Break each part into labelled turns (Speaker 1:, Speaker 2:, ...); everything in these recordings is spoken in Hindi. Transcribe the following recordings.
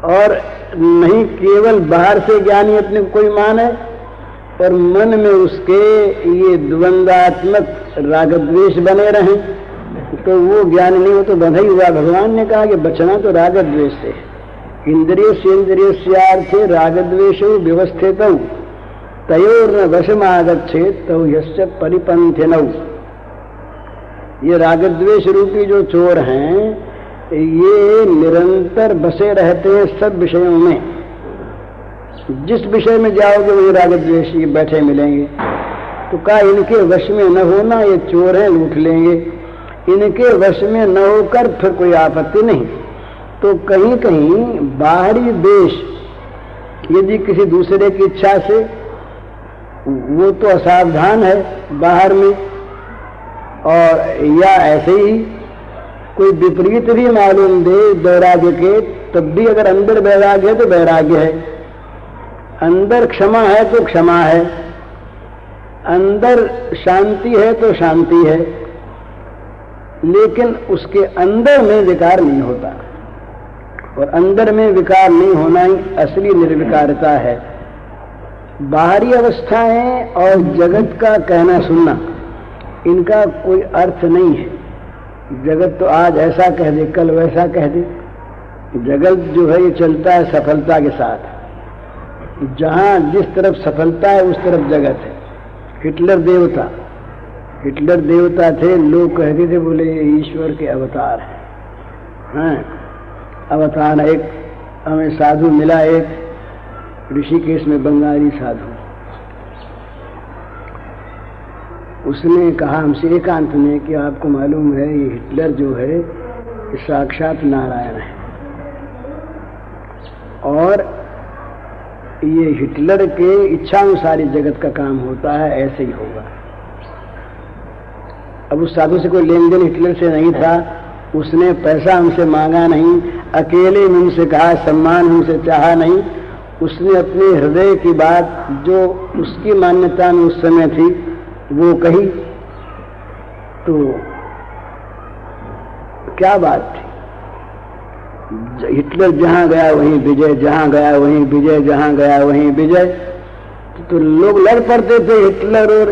Speaker 1: और नहीं केवल बाहर से ज्ञानी अपने को कोई माने और मन में उसके ये द्वंद्वात्मक राग द्वेष बने रहें, तो वो ज्ञान नहीं, हो तो बंधा ही हुआ। भगवान ने कहा कि बचना तो राग द्वेष से। इंद्रिय सेन्द्रियस्यार्थे राग द्वेषो व्यवस्थितौ तयोर्न वशमागच्छेत् तौ यस्य परिपन्थिनौ। ये राग द्वेष रूपी जो चोर हैं ये निरंतर बसे रहते हैं सब विषयों में। जिस विषय में जाओगे वही राग द्वेष ये बैठे मिलेंगे। तो कहा इनके वश में न होना, ये चोर हैं, लूट लेंगे। इनके वश में न होकर फिर कोई आपत्ति नहीं। तो कहीं कहीं बाहरी देश यदि किसी दूसरे की इच्छा से, वो तो असावधान है बाहर में, और या ऐसे ही कोई विपरीत भी मालूम दे वैराग्य के, तब भी अगर अंदर वैराग्य है तो वैराग्य है, अंदर क्षमा है तो क्षमा है, अंदर शांति है तो शांति है, लेकिन उसके अंदर में विकार नहीं होता। और अंदर में विकार नहीं होना ही असली निर्विकारता है। बाहरी अवस्थाएं और जगत का कहना सुनना इनका कोई अर्थ नहीं है। जगत तो आज ऐसा कह दे, कल वैसा कह दे। जगत जो है ये चलता है सफलता के साथ, जहां जिस तरफ सफलता है उस तरफ जगत है। हिटलर देवता थे, लोग कहते थे बोले ईश्वर के अवतार हैं, अवतार। एक हमें साधु मिला, एक ऋषिकेश में बंगाली साधु, उसने कहा हमसे एकांत में कि आपको मालूम है ये हिटलर जो है साक्षात नारायण है, और ये हिटलर के इच्छानुसार जगत का काम होता है, ऐसे ही होगा। अब उस साधु से कोई लेन देन हिटलर से नहीं था, उसने पैसा हमसे मांगा नहीं, अकेले में हमसे कहा, सम्मान हमसे चाहा नहीं। उसने अपने हृदय की बात जो उसकी मान्यता में उस समय थी वो कही। तो क्या बात थी, हिटलर जहां गया वहीं विजय, जहां गया वहीं विजय, जहां गया वहीं विजय। तो लोग लड़ पड़ते थे हिटलर और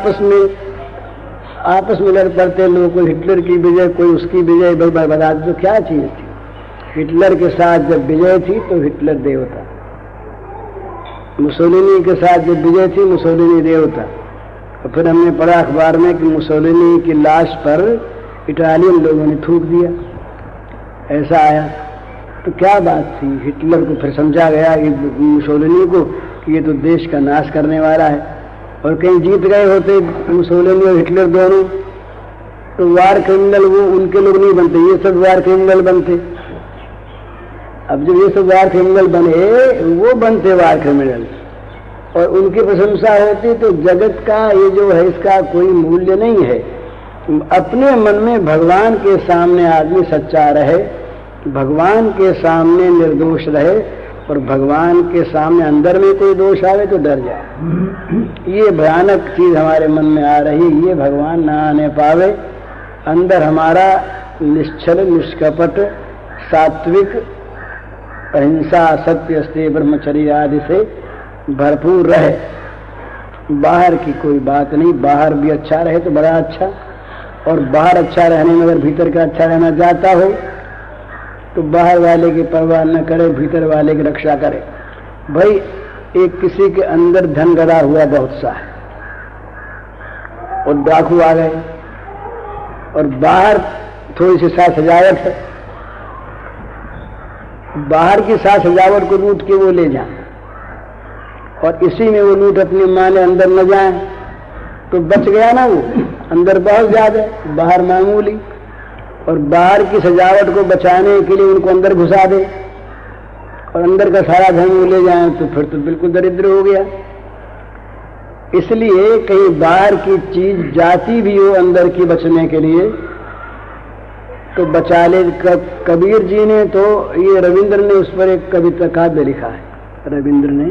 Speaker 1: आपस में लड़ पड़ते लोग, कोई हिटलर की विजय कोई उसकी विजय। बता दो क्या चीज थी। हिटलर के साथ जब विजय थी तो हिटलर देवता, मुसोलिनी के साथ जब विजय थी मुसोलिनी देवता। और फिर हमने पढ़ा अखबार में कि मुसोलिनी की लाश पर इटालियन लोगों ने थूक दिया, ऐसा आया। तो क्या बात थी। हिटलर को फिर समझा गया कि मुसोलिनी को कि ये तो देश का नाश करने वाला है, और कहीं जीत गए होते मुसोलिनी और हिटलर दोनों तो वार क्रिमिनल वो उनके लोग नहीं बनते, ये सब वार क्रिमिनल बनते। अब जब ये सब वार क्रिमिनल बने, वो बनते वार क्रिमिनल, और उनकी प्रशंसा होती। तो जगत का ये जो है इसका कोई मूल्य नहीं है। अपने मन में भगवान के सामने आदमी सच्चा रहे, भगवान के सामने निर्दोष रहे, और भगवान के सामने अंदर में कोई दोष आवे तो डर जाए। ये भयानक चीज हमारे मन में आ रही, ये भगवान ना आने पावे। अंदर हमारा निश्चल निष्कपट सात्विक अहिंसा सत्य स्ते ब्रह्मचर्य आदि से भरपूर रहे। बाहर की कोई बात नहीं, बाहर भी अच्छा रहे तो बड़ा अच्छा, और बाहर अच्छा रहने में अगर भीतर का अच्छा रहना चाहता हो तो बाहर वाले की परवाह न करे, भीतर वाले की रक्षा करे। भाई एक किसी के अंदर धन गड़ा हुआ बहुत सा है और डाकू आ गए, और बाहर थोड़ी सी साज सजावट है, बाहर की साज सजावट को लूट के वो ले जाए, और इसी में वो लूट अपनी माने अंदर न जाए तो बच गया ना वो। अंदर बहुत ज्यादा, बाहर मामूली, और बाहर की सजावट को बचाने के लिए उनको अंदर घुसा दे और अंदर का सारा धन वो ले जाए तो फिर तो बिल्कुल दरिद्र हो गया। इसलिए कहीं बाहर की चीज जाती भी हो अंदर की बचने के लिए तो बचा ले। कबीर जी ने तो, ये रविंद्र ने उस पर एक कविता काव्य लिखा है। रविंद्र ने,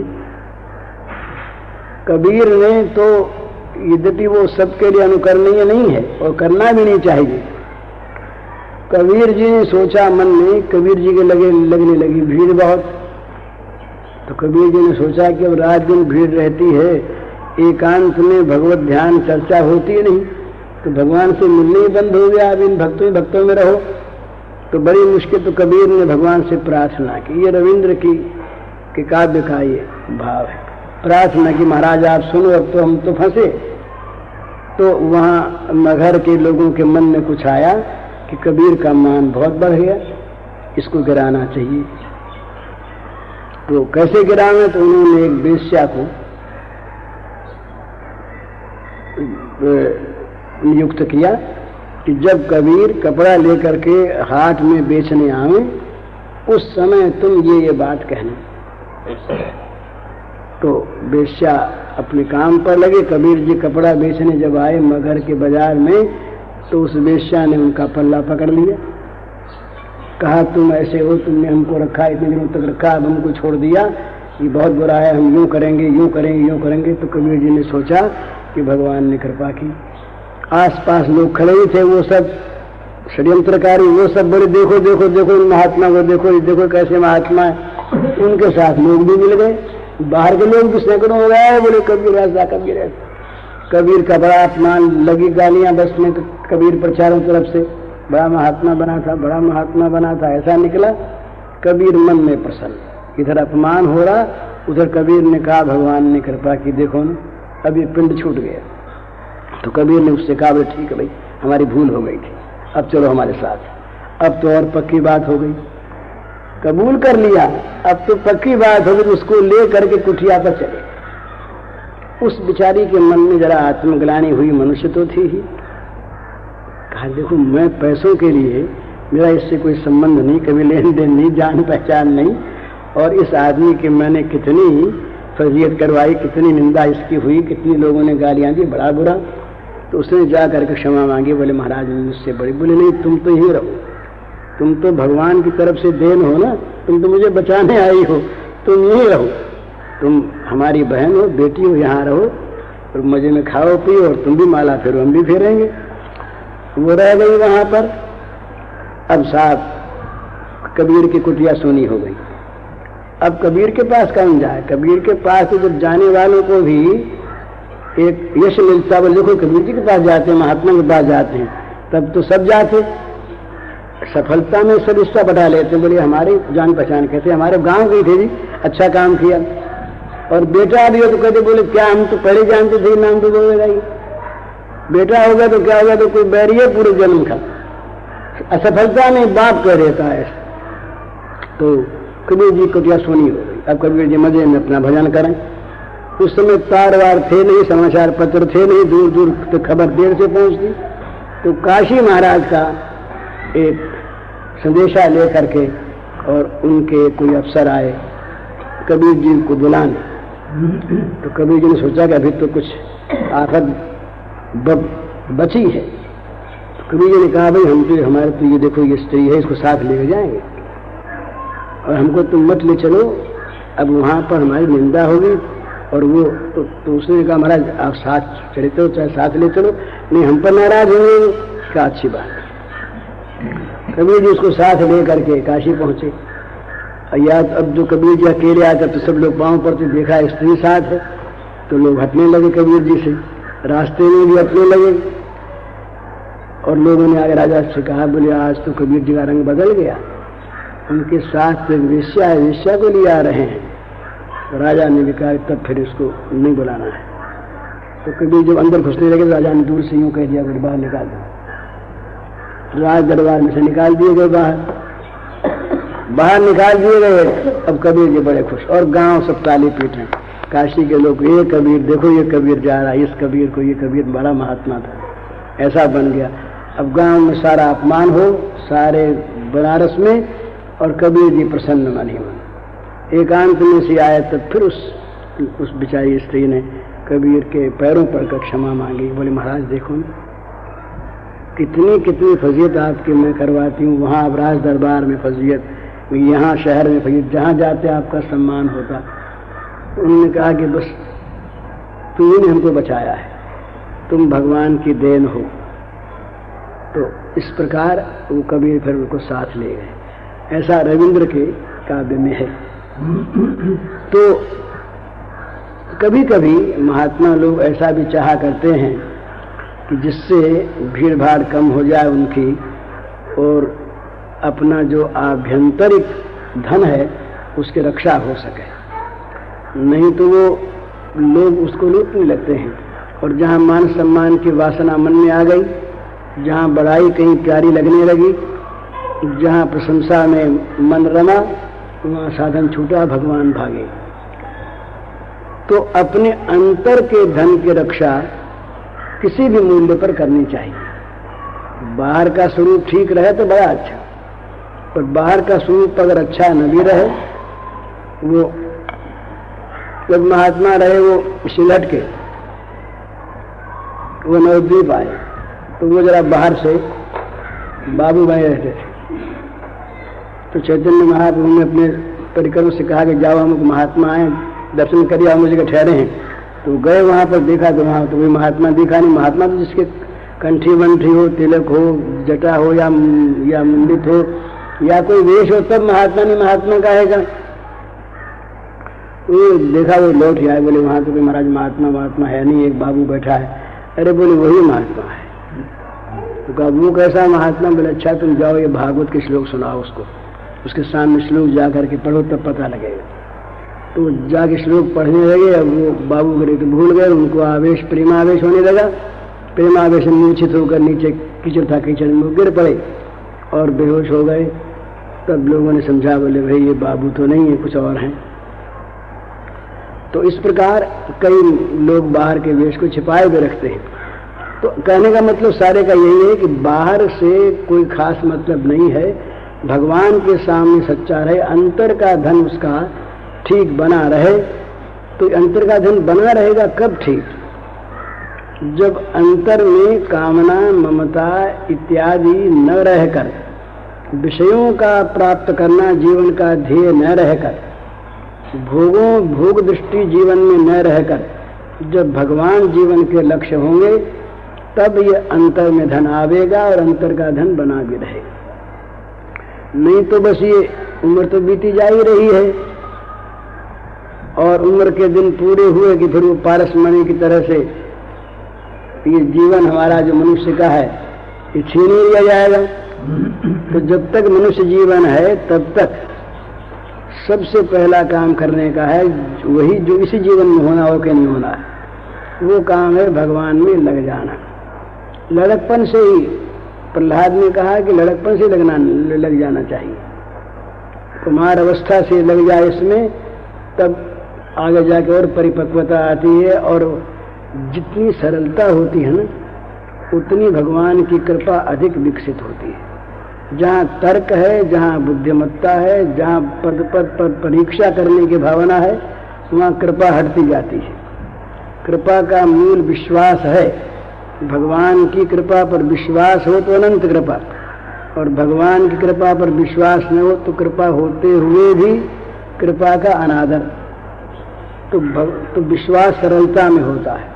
Speaker 1: कबीर ने तो, यद्यपि वो सबके लिए अनुकरणीय नहीं है और करना भी नहीं चाहिए, कबीर जी ने सोचा मन में, कबीर जी के लगने लगी भीड़ बहुत। तो कबीर जी ने सोचा कि अब रात दिन भीड़ रहती है, एकांत में भगवत ध्यान चर्चा होती नहीं, तो भगवान से मिलने ही बंद हो गया। अब इन भक्तों में रहो तो बड़ी मुश्किल। तो कबीर ने भगवान से प्रार्थना की। ये रविंद्र की काव्य का ये भाव है। प्रार्थना की, महाराज आप सुनो, अब तो हम तो फंसे। तो वहाँ मगहर के लोगों के मन में कुछ आया कि कबीर का मान बहुत बढ़ गया, इसको गिराना चाहिए। तो कैसे गिरावे? तो उन्होंने एक वेश्या को नियुक्त किया कि जब कबीर कपड़ा लेकर के हाट में बेचने आवे, उस समय तुम ये बात कहना। तो वेश्या अपने काम पर लगे। कबीर जी कपड़ा बेचने जब आए मगहर के बाजार में, तो उस वेश्या ने उनका पल्ला पकड़ लिया। कहा तुम ऐसे हो, तुमने हमको रखा, इतने दिनों तक रखा, अब हमको छोड़ दिया, ये बहुत बुरा है, हम यूं करेंगे यूं करेंगे यूं करेंगे। तो कबीर जी ने सोचा कि भगवान ने कृपा की। आसपास लोग खड़े ही थे, वो सब षड्यंत्रकारी, वो सब बड़े देखो देखो देखो इन महात्मा को, देखो देखो कैसे महात्मा है। उनके साथ लोग भी मिल गए, बाहर के लोग भी सैकड़ों हो गए, बोले कबीर ऐसा कबीर ऐसा। कबीर का बड़ा अपमान, लगी गालियां बस में कबीर पर चारों तरफ से, बड़ा महात्मा बना था, बड़ा महात्मा बना था, ऐसा निकला। कबीर मन में प्रसन्न, इधर अपमान हो रहा, उधर कबीर ने कहा भगवान ने कृपा की, देखो ना अब ये पिंड छूट गया। तो कबीर ने उससे कहा ठीक है भाई, हमारी भूल हो गई थी, अब चलो हमारे साथ। अब तो और पक्की बात हो गई, कबूल कर लिया, अब तो पक्की बात हो गई। उसको ले करके कुटिया पर चले। उस बिचारी के मन में जरा आत्मग्लानि हुई, मनुष्य तो थी ही। कहा देखो मैं पैसों के लिए, मेरा इससे कोई संबंध नहीं, कभी लेन देन नहीं, जान पहचान नहीं, और इस आदमी की मैंने कितनी फजीयत करवाई, कितनी निंदा इसकी हुई, कितनी लोगों ने गालियां दी, बड़ा बुरा। तो उसने जा करके क्षमा मांगी। बोले महाराज मुझसे बड़ी। बोले नहीं, तुम तो यहीं रहो, तुम तो भगवान की तरफ से देन हो ना, तुम तो मुझे बचाने आई हो, तुम यहीं रहो, तुम हमारी बहन हो, बेटी हो, यहाँ रहो और मजे में खाओ पियो, और तुम भी माला फेरो, हम भी फेरेंगे। वो रह गई वहां पर। अब साहब कबीर की कुटिया सोनी हो गई। अब कबीर के पास कौन जाए? कबीर के पास तो जब जाने वालों को भी एक यश मिलता, वो देखो कबीर जी के पास जाते हैं, महात्मा के पास जाते हैं, तब तो सब जाते, सफलता में सब हिस्सा बढ़ा लेते। बोले हमारी जान पहचान कहते, हमारे गांव गई थे जी, अच्छा काम किया। और बेटा भी हो तो कहते, बोले क्या हम तो पहले जानते थे, नाम तो बोलेगा ही, बेटा हो गया तो क्या हो गया, तो कोई बैरियर पूरे जन्म का। असफलता में बाप कह देता है। तो कबीर जी कुटिया सोनी हो गई। अब कबीर जी मजे में अपना भजन करें। उस समय तार वार थे नहीं, समाचार पत्र थे नहीं, दूर दूर तो खबर देर से पहुंचती। तो काशी महाराज का एक संदेशा लेकर के, और उनके कोई अफसर आए कबीर जी को बुलाने। तो कबीर जी ने सोचा कि अभी तो कुछ आफत बची है। तो कबीर जी ने कहा भाई हम तो, हमारे तो ये देखो ये स्त्री है, इसको साथ लेके जाएंगे और हमको तुम मत ले चलो, अब वहां पर हमारी निंदा होगी। और वो तो उसने कहा महाराज आप साथ चले चलो, चाहे साथ ले चलो, नहीं हम पर नाराज होंगे, क्या अच्छी बात। कबीर जी उसको साथ ले करके काशी पहुंचे। या अब जो कबीर जी अकेले आते तो सब लोग पांव पड़ते, देखा स्त्री साथ है तो लोग हटने लगे कबीर जी से, रास्ते में भी हटने लगे। और लोगों ने आगे राजा से कहा, बोले आज तो कबीर जी का रंग बदल गया, उनके साथ वेश्या है, वेश्या को ले आ रहे हैं। तो राजा ने भी कहा तब फिर इसको नहीं बुलाना है। तो कबीर जब अंदर घुसने लगे, राजा ने दूर से यूं कह दिया, बोले बाहर निकाल दो। राज दरबार में से निकाल दिए गए, बाहर निकाल दिए गए। अब कबीर जी बड़े खुश, और गांव सब ताली पीट रहे। काशी के लोग, ये कबीर देखो, ये कबीर जा रहा है, इस कबीर को, ये कबीर बड़ा महात्मा था, ऐसा बन गया। अब गांव में सारा अपमान हो, सारे बनारस में, और कबीर जी प्रसन्न मन ही मन। एकांत में से आए तब फिर उस बिचारी स्त्री ने कबीर के पैरों पड़कर क्षमा मांगी। बोले महाराज देखो कितनी कितनी फजीयत आपकी मैं करवाती हूँ, वहाँ अब राज दरबार में फजीयत, यहाँ शहर में फजीयत, जहाँ जाते आपका सम्मान होता। उन्होंने कहा कि बस तुमने हमको बचाया है, तुम भगवान की देन हो, तो इस प्रकार वो कबीर फिर उनको साथ ले गए। ऐसा रविंद्र के काव्य में है। तो कभी कभी महात्मा लोग ऐसा भी चाहा करते हैं कि जिससे भीड़ भाड़ कम हो जाए उनकी, और अपना जो आभ्यंतरिक धन है उसकी रक्षा हो सके, नहीं तो वो लोग उसको लूटने लगते हैं। और जहाँ मान सम्मान की वासना मन में आ गई, जहाँ बड़ाई कहीं प्यारी लगने लगी, जहाँ प्रशंसा में मन रमा, वहाँ साधन छूटा, भगवान भागे। तो अपने अंतर के धन की रक्षा किसी भी मूल्य पर करनी चाहिए। बाहर का स्वरूप ठीक रहे तो बड़ा अच्छा, पर बाहर का स्वरूप अगर अच्छा न भी रहे, वो जब महात्मा रहे वो सिलट के वो नवद्वीप आए, तो वो जरा बाहर से बाबू बने रहते थे। तो चैतन्य महाप्रभु ने अपने परिकरों से कहा कि जाओ, हम महात्मा आए, दर्शन करिए, आप मुझे ठहरे हैं। तो गए वहां पर, देखा तो वहां तो कोई महात्मा दिखा नहीं। महात्मा तो जिसके कंठी वंठी हो, तिलक हो, जटा हो या मुंडित हो या कोई वेश हो, तब महात्मा नहीं महात्मा का है। वो देखा, वो लौट आए, बोले वहां तो कोई महाराज महात्मा है नहीं, एक बाबू बैठा है। अरे बोले वही महात्मा है। तो कहा वो कैसा महात्मा? बोले अच्छा तुम जाओ, ये भागवत के श्लोक सुनाओ उसको, उसके सामने श्लोक जा करके पढ़ो तब पता लगेगा। तो जाके श्लोक पढ़ने लगे। अब वो बाबू करे तो भूल गए, उनको आवेश प्रेमावेश होने लगा। प्रेमावेश में मूर्छित होकर नीचे कीचड़ था, कीचड़ में गिर पड़े और बेहोश हो गए। तब लोगों ने समझा, बोले भाई ये बाबू तो नहीं है, कुछ और हैं। तो इस प्रकार कई लोग बाहर के वेश को छिपाए हुए रखते हैं। तो कहने का मतलब सारे का यही है कि बाहर से कोई खास मतलब नहीं है, भगवान के सामने सच्चा रहे, अंतर का धन उसका ठीक बना रहे। तो अंतर का धन बना रहेगा कब ठीक? जब अंतर में कामना, ममता इत्यादि न रहकर, विषयों का प्राप्त करना जीवन का ध्येय न रहकर, भोग दृष्टि जीवन में न रहकर, जब भगवान जीवन के लक्ष्य होंगे, तब ये अंतर में धन आवेगा और अंतर का धन बना भी रहेगा। नहीं तो बस ये उम्र तो बीती जा ही रही है, और उम्र के दिन पूरे हुए कि फिर वो पारसमणि की तरह से ये जीवन हमारा जो मनुष्य का है ये छीन लिया जाएगा। तो जब तक मनुष्य जीवन है तब तक सबसे पहला काम करने का है वही जो इसी जीवन में होना हो कि नहीं होना है, वो काम है भगवान में लग जाना। लड़कपन से ही, प्रहलाद ने कहा कि लड़कपन से लग जाना चाहिए। कुमार अवस्था से लग जाए इसमें, तब आगे जाके और परिपक्वता आती है, और जितनी सरलता होती है ना, उतनी भगवान की कृपा अधिक विकसित होती है। जहाँ तर्क है, जहाँ बुद्धिमत्ता है, जहाँ पद पर परीक्षा करने की भावना है, वहाँ कृपा हटती जाती है। कृपा का मूल विश्वास है। भगवान की कृपा पर विश्वास हो तो अनंत कृपा, और भगवान की कृपा पर विश्वास न हो तो कृपा होते हुए भी कृपा का अनादर। तो विश्वास सरलता में होता है।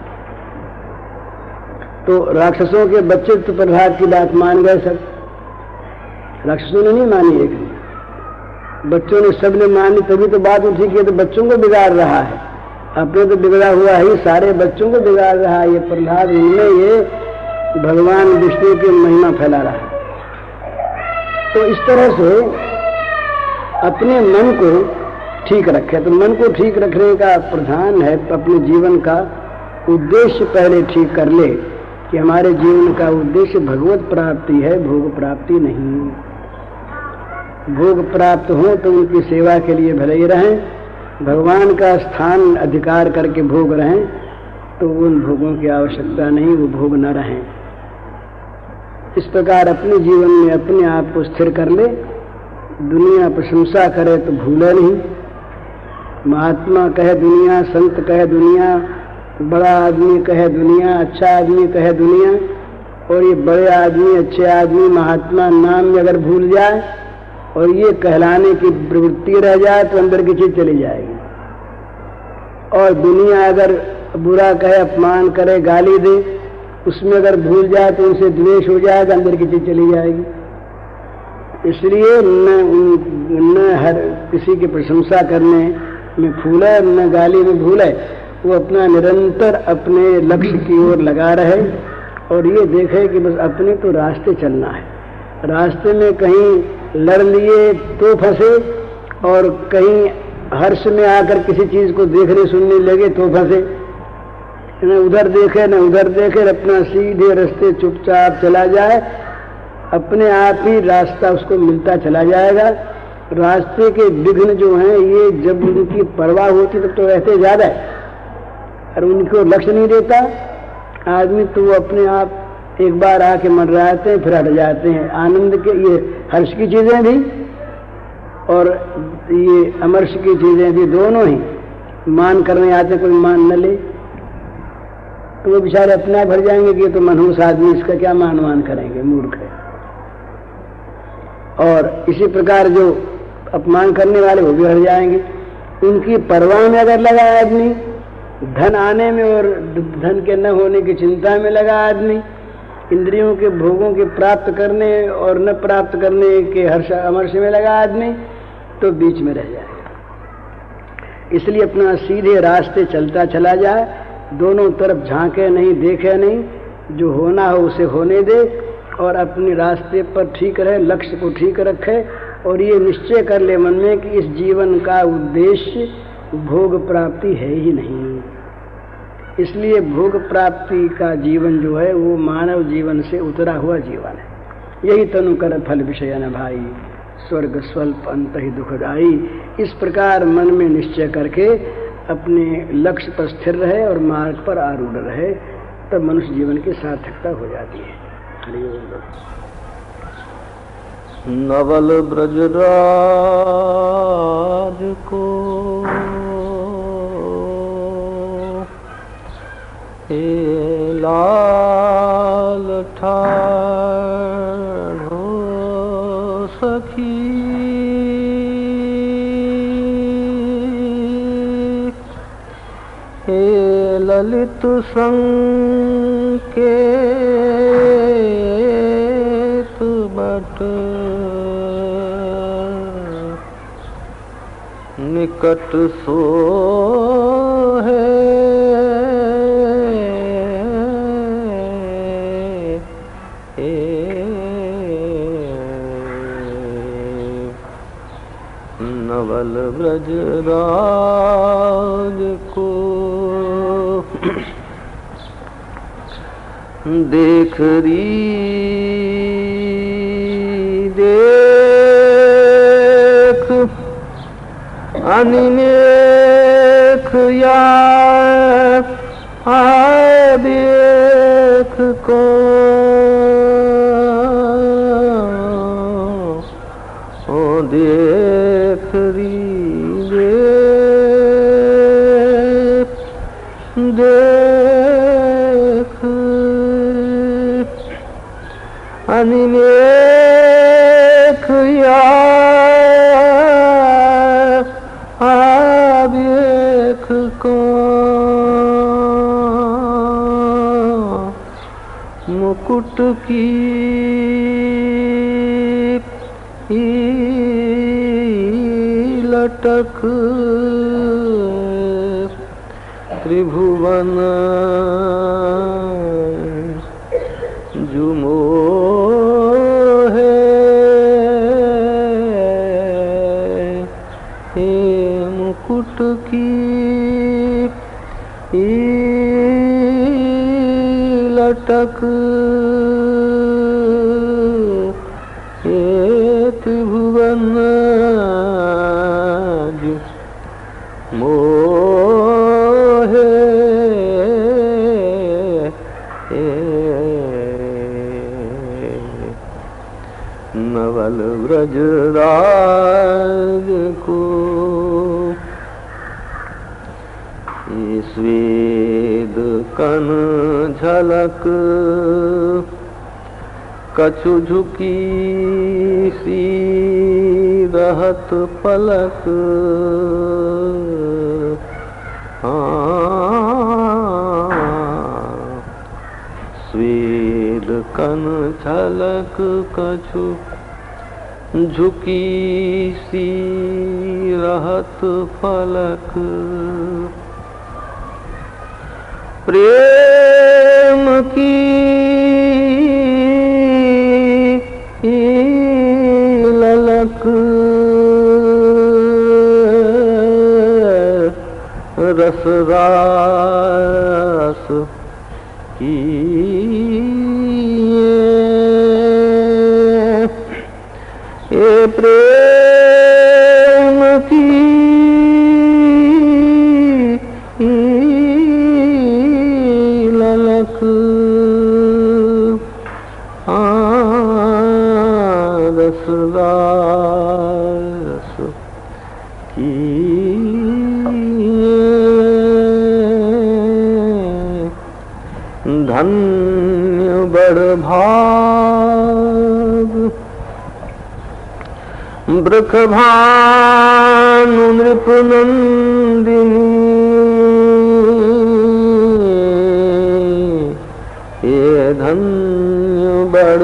Speaker 1: तो राक्षसों के बच्चे तो प्रहलाद की बात मान गए सब, राक्षसों ने नहीं मानी, एक बच्चों ने, सबने मानी, तभी तो बात उठी कि तो बच्चों को बिगाड़ रहा है, अपने तो बिगड़ा हुआ ही सारे बच्चों को बिगाड़ रहा है ये प्रहलाद। इनमें ये भगवान विष्णु की महिमा फैला रहा है। तो इस तरह से अपने मन को ठीक रखे। तो मन को ठीक रखने का प्रधान है अपने जीवन का उद्देश्य पहले ठीक कर ले कि हमारे जीवन का उद्देश्य भगवत प्राप्ति है, भोग प्राप्ति नहीं। भोग प्राप्त हो तो उनकी सेवा के लिए भले ही रहें, भगवान का स्थान अधिकार करके भोग रहें तो उन भोगों की आवश्यकता नहीं, वो भोग न रहें। इस प्रकार अपने जीवन में अपने आप को स्थिर कर ले। दुनिया प्रशंसा करे तो भूले नहीं। महात्मा कहे दुनिया, संत कहे दुनिया, बड़ा आदमी कहे दुनिया, अच्छा आदमी कहे दुनिया, और ये बड़े आदमी, अच्छे आदमी, महात्मा नाम में अगर भूल जाए और ये कहलाने की प्रवृत्ति रह जाए तो अंदर की चीज चली जाएगी। और दुनिया अगर बुरा कहे, अपमान करे, गाली दे, उसमें अगर भूल जाए तो उनसे द्वेष हो जाएगा, अंदर की चीज चली जाएगी। इसलिए न हर किसी की प्रशंसा करने में फूले, न गाली में भूले, वो अपना निरंतर अपने लक्ष्य की ओर लगा रहे और ये देखे कि बस अपने तो रास्ते चलना है। रास्ते में कहीं लड़ लिए तो फंसे और कहीं हर्ष में आकर किसी चीज को देखने सुनने लगे तो फंसे। न उधर देखे न उधर देखे, अपना सीधे रास्ते चुपचाप चला जाए, अपने आप ही रास्ता उसको मिलता चला जाएगा। रास्ते के विघ्न जो हैं ये जब उनकी परवाह होती तब तो रहते ज्यादा है, और उनको लक्ष्य नहीं देता आदमी तो वो अपने आप एक बार आके मंडराते हैं फिर हट जाते हैं। आनंद के ये हर्ष की चीजें भी और ये अमर्ष की चीजें भी दोनों ही मान करने आते, कोई मान न ले तो वो बेचारे अपना भर जाएंगे कि ये तो मनहूस आदमी, इसका क्या मान करेंगे, मूर्ख है। और इसी प्रकार जो अपमान करने वाले वो भी हट जाएंगे। उनकी परवाह में अगर लगा आदमी, धन आने में और धन के न होने की चिंता में लगा आदमी, इंद्रियों के भोगों के प्राप्त करने और न प्राप्त करने के हर्ष अमर्ष में लगा आदमी, तो बीच में रह जाएगा। इसलिए अपना सीधे रास्ते चलता चला जाए, दोनों तरफ झांके नहीं, देखे नहीं, जो होना हो उसे होने दे और अपने रास्ते पर ठीक रहे, लक्ष्य को ठीक रखे और ये निश्चय कर ले मन में कि इस जीवन का उद्देश्य भोग प्राप्ति है ही नहीं। इसलिए भोग प्राप्ति का जीवन जो है वो मानव जीवन से उतरा हुआ जीवन है। यही तनु कर फल विषय न भाई, स्वर्ग स्वल्प अंत ही दुखदाई। इस प्रकार मन में निश्चय करके अपने लक्ष्य पर स्थिर रहे और मार्ग पर आरूढ़ रहे, तब मनुष्य जीवन की सार्थकता हो जाती है। हरि ओम।
Speaker 2: नवल ब्रजराज को हे लाल ठाढ़ो सखी, हे ललित संकेत बट निकट सो है, नवल ब्रजराज को देख री देख अनिमेख या देख को देख री देख देख अनिमेख या देख को मुकुट की लटक त्रिभुवन जुमो है, हे मुकुट की लटक हे त्रिभुवन मोहे, नवल ब्रजराज को स्वेद कन झलक कछु झुकी सी रहत पलक, झलक कछु झुकी सी रहत फलक। प्रेम की ललक रस रास की ये प्रेम की ललक रस रास की धन्य बड़ भाग वृख भानु नृप नंदिनी। ये धन्य बड़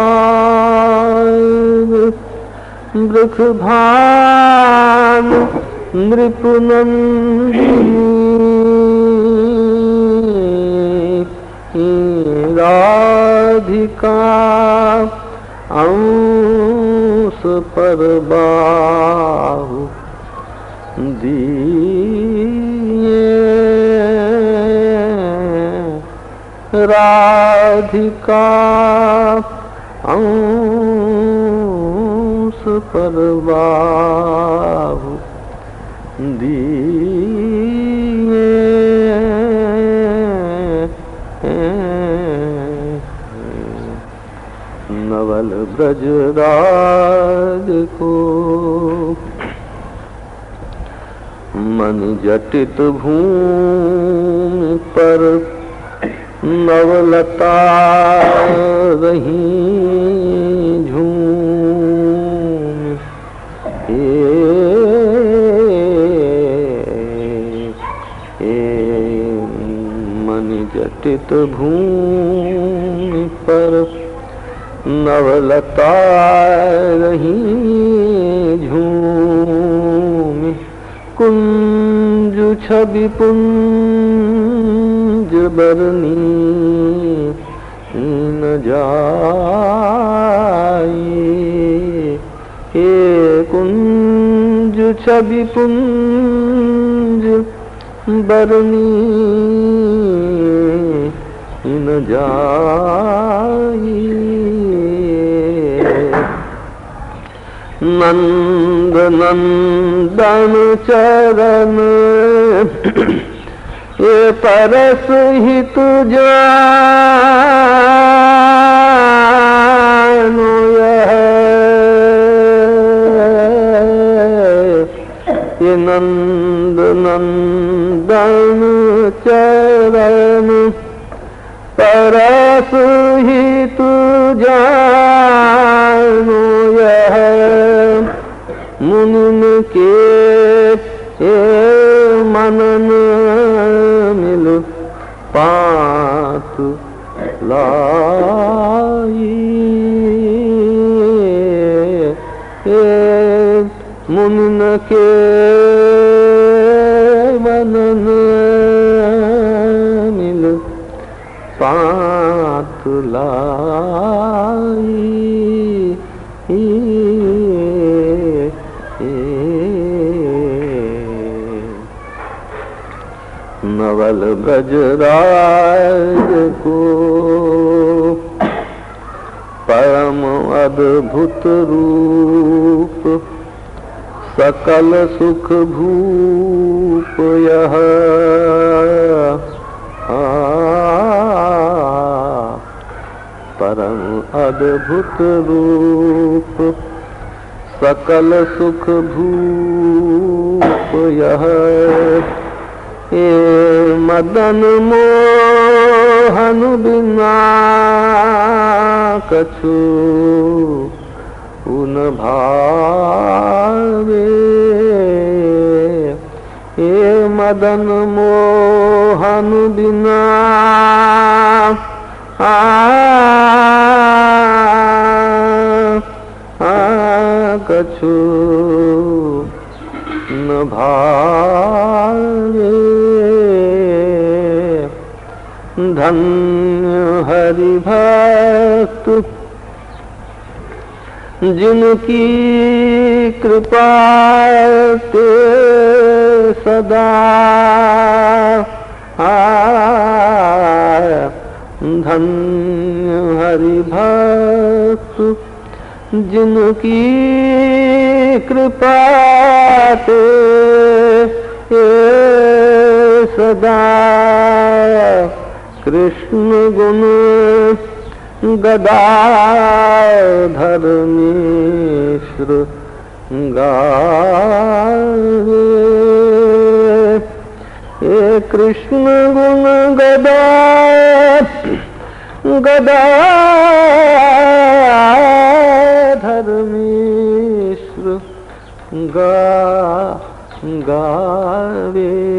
Speaker 2: भाग वृख भानु नृप नंदिनी। राधिका अंश पर बाहु दिए। राधिका अंश पर बाहु दिए। नवल ब्रजराज को मन जटित भूमि पर नवलता रही झूम। मन जटित भूमि पर नवलता रही झूम। कुंज छवि पुंज बरनी न जाई। हे कुंज छवि पुंज बरनी न जाई। नंद नंदन चरण ये परस हित जानो। ये नंद नंदन चरण परस हित जानो। यह मुनिन के मनन मिल पात लाई। मुनिन के मनन मिल पात लाई। नवल ब्रजराज को परम अद्भुत रूप सकल सुख भूप यह परम अद्भुत रूप सकल सुख भूप यह। ये मदन मोहन बिना कछु उन भावे। ये मदन मोहन बिना कछु न भावे। धन्य हरि भक्त जिनकी कृपा ते सदा। धन्य हरि भक्त जिनकी कृपा ते सदा। कृष्ण गुण गदाधर मिश्र गावे। हे कृष्ण गुण गदाधर मिश्र गावे।